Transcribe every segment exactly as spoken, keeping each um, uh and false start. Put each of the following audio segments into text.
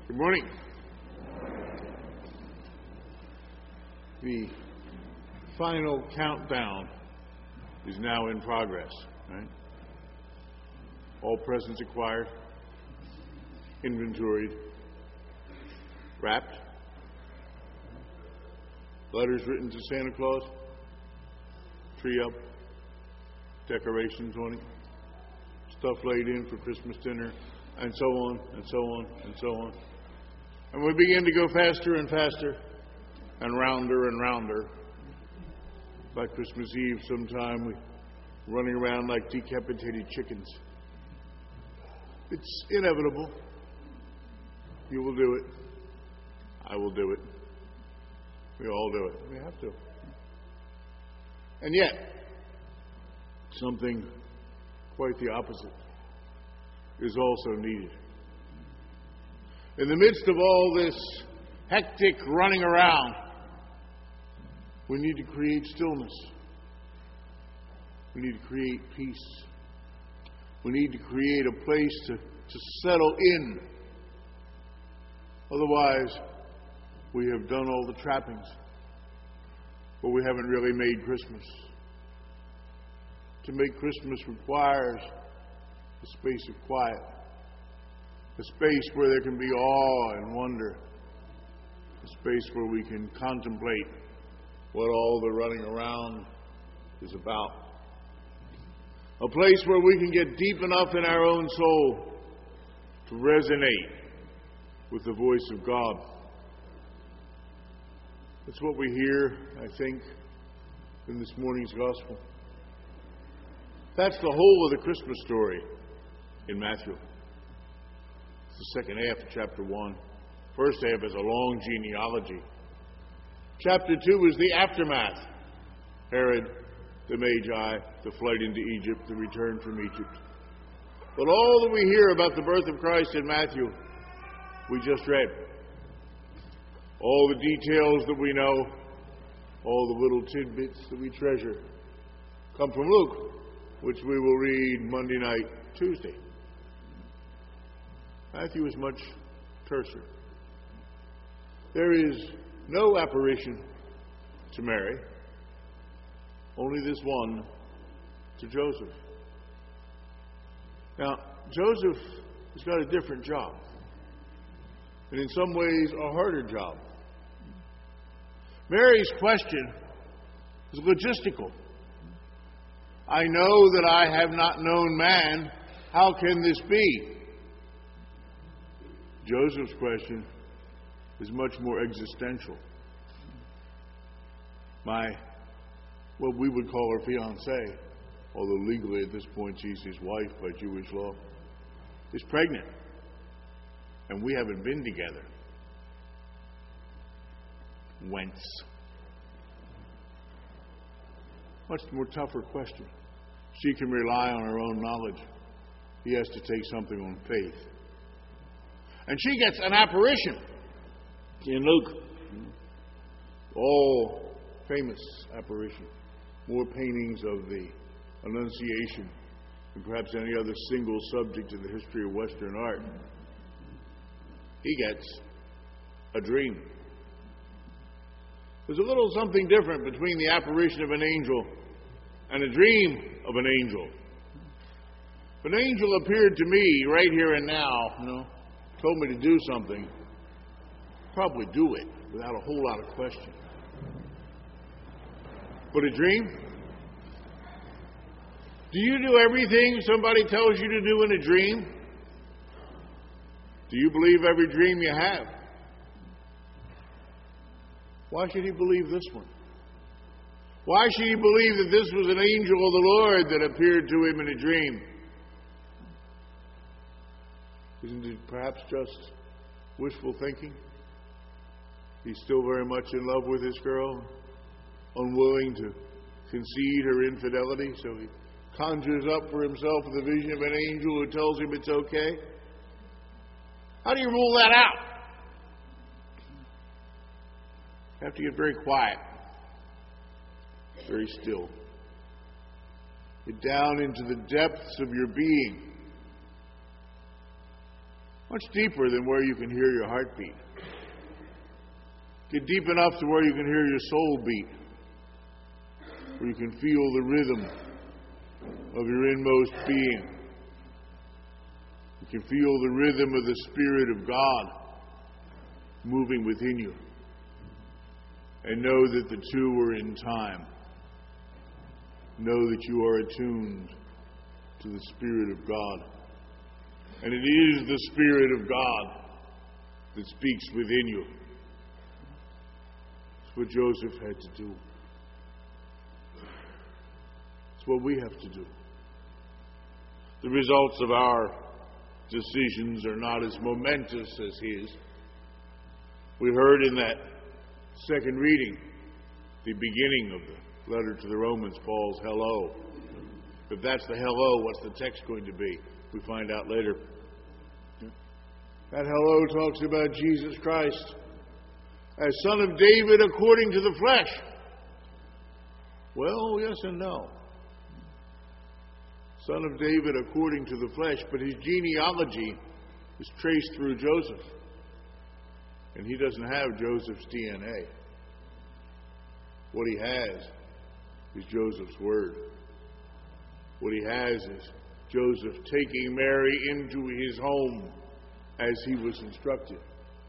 Good morning. The final countdown is now in progress, right? All presents acquired, inventoried, wrapped, letters written to Santa Claus, tree up, decorations on it, stuff laid in for Christmas dinner, and so on, and so on, and so on. And we begin to go faster and faster, and rounder and rounder. By Christmas Eve sometime, we're running around like decapitated chickens. It's inevitable. You will do it. I will do it. We all do it. We have to. And yet, something quite the opposite is also needed. In the midst of all this hectic running around, we need to create stillness. We need to create peace. We need to create a place to, to settle in. Otherwise, we have done all the trappings, but we haven't really made Christmas. To make Christmas requires a space of quiet, a space where there can be awe and wonder, a space where we can contemplate what all the running around is about, a place where we can get deep enough in our own soul to resonate with the voice of God. That's what we hear, I think, in this morning's gospel. That's the whole of the Christmas story in Matthew. It's the second half of chapter one. First half is a long genealogy. Chapter two is the aftermath. Herod, the Magi, the flight into Egypt, the return from Egypt. But all that we hear about the birth of Christ in Matthew, we just read. All the details that we know, all the little tidbits that we treasure, come from Luke, which we will read Monday night, Tuesday. Matthew is much terser. There is no apparition to Mary, only this one to Joseph. Now, Joseph has got a different job, and in some ways a harder job. Mary's question is logistical. I know that I have not known man. How can this be? Joseph's question is much more existential. My, what we would call her fiancée, although legally at this point she's his wife by Jewish law, is pregnant. And we haven't been together. Whence? Much more tougher question. She can rely on her own knowledge. He has to take something on faith. And she gets an apparition in Luke. All famous apparition. More paintings of the Annunciation than perhaps any other single subject in the history of Western art. He gets a dream. There's a little something different between the apparition of an angel and a dream of an angel. If an angel appeared to me right here and now, you know, told me to do something, I'd probably do it without a whole lot of question. But a dream? Do you do everything somebody tells you to do in a dream? Do you believe every dream you have? Why should he believe this one? Why should he believe that this was an angel of the Lord that appeared to him in a dream? Isn't it perhaps just wishful thinking? He's still very much in love with this girl, unwilling to concede her infidelity, so he conjures up for himself the vision of an angel who tells him it's okay. How do you rule that out? You have to get very quiet, very still. Get down into the depths of your being Much deeper than where you can hear your heartbeat. Get deep enough to where you can hear your soul beat, where you can feel the rhythm of your inmost being. You can feel the rhythm of the Spirit of God moving within you. And know that the two are in time. Know that you are attuned to the Spirit of God. And it is the Spirit of God that speaks within you. It's what Joseph had to do. It's what we have to do. The results of our decisions are not as momentous as his. We heard in that second reading, the beginning of the letter to the Romans, Paul's hello. If that's the hello, what's the text going to be? We find out later. That hello talks about Jesus Christ as Son of David according to the flesh. Well, yes and no. Son of David according to the flesh, but his genealogy is traced through Joseph. And he doesn't have Joseph's D N A. What he has is Joseph's word. What he has is Joseph taking Mary into his home as he was instructed.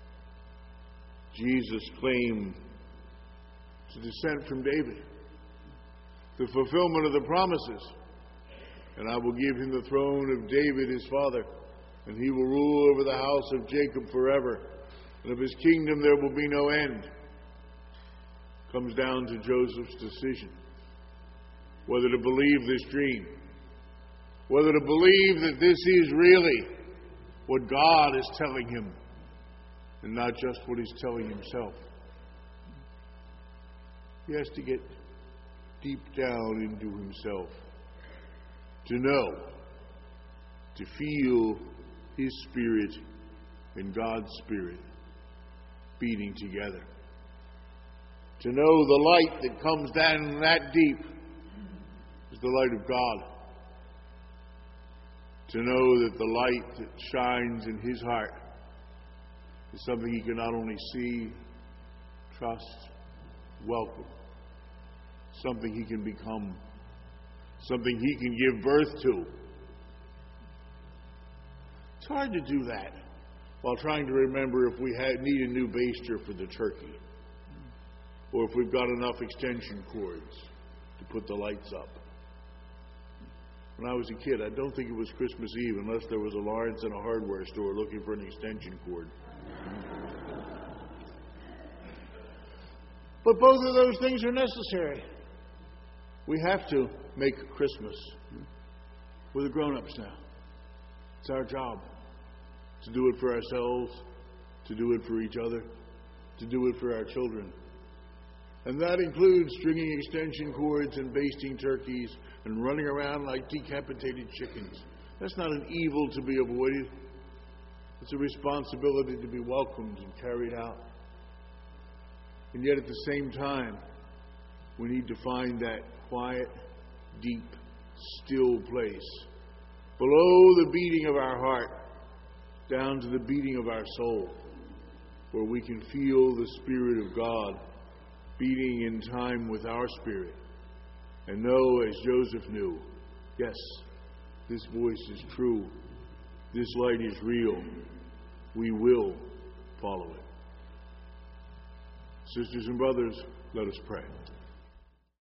Jesus claimed to descend from David, the fulfillment of the promises. And I will give him the throne of David his father, and he will rule over the house of Jacob forever, and of his kingdom there will be no end. Comes down to Joseph's decision whether to believe this dream, whether to believe that this is really what God is telling him and not just what he's telling himself. He has to get deep down into himself to know, to feel his spirit and God's spirit beating together. To know the light that comes down that deep is the light of God. To know that the light that shines in his heart is something he can not only see, trust, welcome, something he can become, something he can give birth to. It's hard to do that while trying to remember if we had, need a new baster for the turkey, or if we've got enough extension cords to put the lights up. When I was a kid, I don't think it was Christmas Eve unless there was a Lawrence in a hardware store looking for an extension cord. But both of those things are necessary. We have to make Christmas. We're the grown-ups now. It's our job to do it for ourselves, to do it for each other, to do it for our children. And that includes stringing extension cords and basting turkeys and running around like decapitated chickens. That's not an evil to be avoided. It's a responsibility to be welcomed and carried out. And yet at the same time, we need to find that quiet, deep, still place below the beating of our heart, down to the beating of our soul, where we can feel the Spirit of God beating in time with our spirit, and know, as Joseph knew, yes, this voice is true, this light is real, we will follow it. Sisters and brothers, let us pray.